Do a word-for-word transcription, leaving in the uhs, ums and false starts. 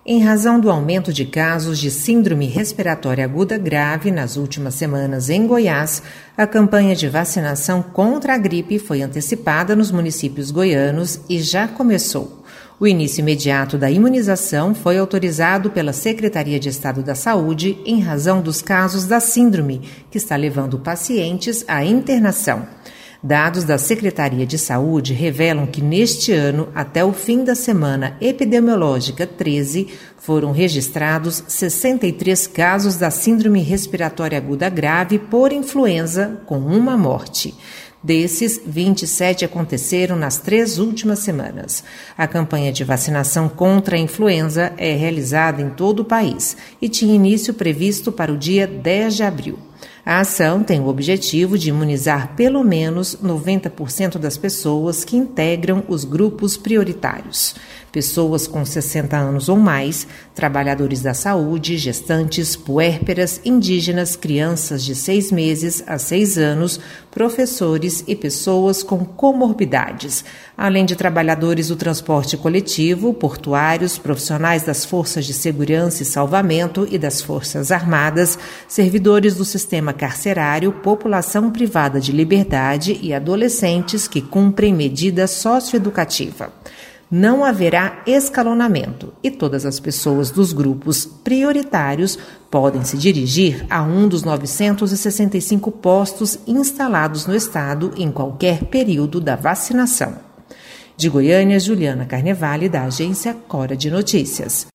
Em razão do aumento de casos de síndrome respiratória aguda grave nas últimas semanas em Goiás, a campanha de vacinação contra a gripe foi antecipada nos municípios goianos e já começou. O início imediato da imunização foi autorizado pela Secretaria de Estado da Saúde em razão dos casos da síndrome, que está levando pacientes à internação. Dados da Secretaria de Saúde revelam que neste ano, até o fim da semana epidemiológica treze, foram registrados sessenta e três casos da síndrome respiratória aguda grave por influenza, com uma morte. Desses, vinte e sete aconteceram nas três últimas semanas. A campanha de vacinação contra a influenza é realizada em todo o país e tinha início previsto para o dia dez de abril. A ação tem o objetivo de imunizar pelo menos noventa por cento das pessoas que integram os grupos prioritários. Pessoas com sessenta anos ou mais, trabalhadores da saúde, gestantes, puérperas, indígenas, crianças de seis meses a seis anos, professores e pessoas com comorbidades, além de trabalhadores do transporte coletivo, portuários, profissionais das forças de segurança e salvamento e das Forças Armadas, servidores do sistema carcerário, população privada de liberdade e adolescentes que cumprem medida socioeducativa. Não haverá escalonamento e todas as pessoas dos grupos prioritários podem se dirigir a um dos novecentos e sessenta e cinco postos instalados no estado em qualquer período da vacinação. De Goiânia, Juliana Carnevale, da agência Cora de Notícias.